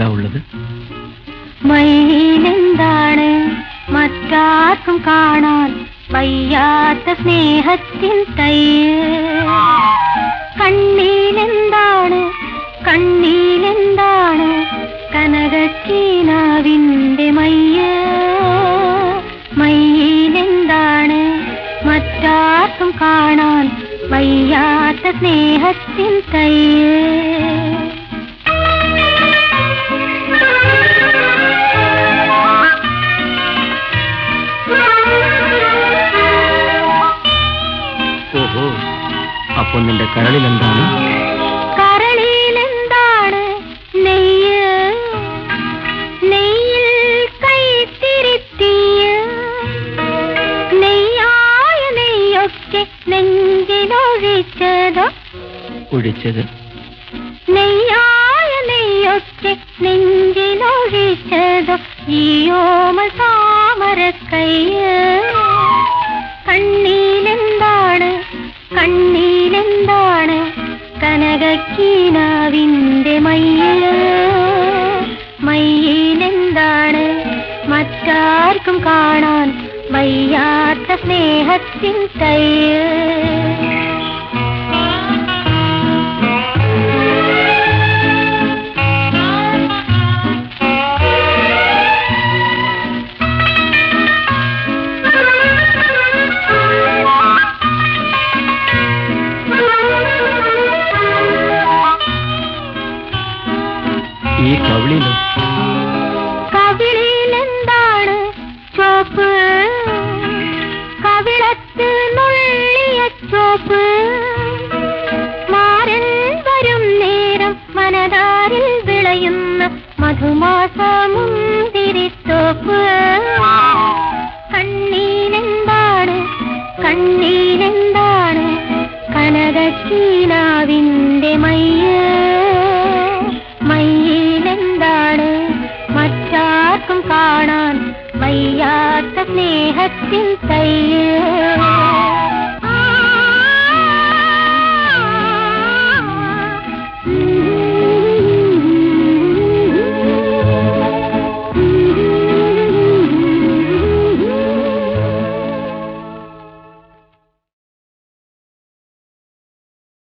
എന്താ ഉള്ളത്? മയിലെന്താണ് മറ്റാർക്കും കാണാൻ വയ്യാത്ത സ്നേഹത്തിൻ തയ്യ്? കണ്ണീലെന്താണ് കണ്ണീലെന്താണ് കനകക്കീനാവിൻ്റെ മയ്യ്? മയിലെന്താണ് മറ്റാർക്കും കാണാൻ വയ്യാത്ത സ്നേഹത്തിൻ തയ്യ്? ഓഹോ, അപ്പൊ നിന്റെ കരളിലെന്താണ്? കരളിലെന്താണ് നെയ്യ്? നെയ്യിൽ കൈത്തിരിത്തിയ നെയ്യായ നെയ്യൊക്കെ നെഞ്ചിലൊഴിച്ചതോ? ഒഴിച്ചത് നെയ്യായ നെയ്യൊക്കെ നെഞ്ചിലൊഴിച്ചതോ ഈയോമ താമരക്കയ്യ്? കണ്ണീലെന്താണ് കണ്ണീലെന്താണ് കനകക്കീനാവിൻ്റെ മയ്യ്? മയ്യിലെന്താണ് മറ്റാർക്കും കാണാൻ വയ്യാത്ത സ്നേഹത്തിൻ തയ്യ്? ഈ കവിളിലോ? കവിളിലെന്താണ് ചോപ്പ്? കവിളത്ത് നുള്ളിയ ചോപ്പ്. മാരൻ വരും നേരം മനതാരിൽ വിളയുന്ന മധുമാസമുന്തിരിത്തോപ്പ്. കണ്ണീലെന്താണ് കണ്ണീലെന്താണ് കനകക്കീനാവിൻ്റെ മയ്യ്? മയ്യിലെന്താണ് മറ്റാർക്കും കാണാൻ വയ്യാത്ത സ്നേഹത്തിൻ തയ്യ്?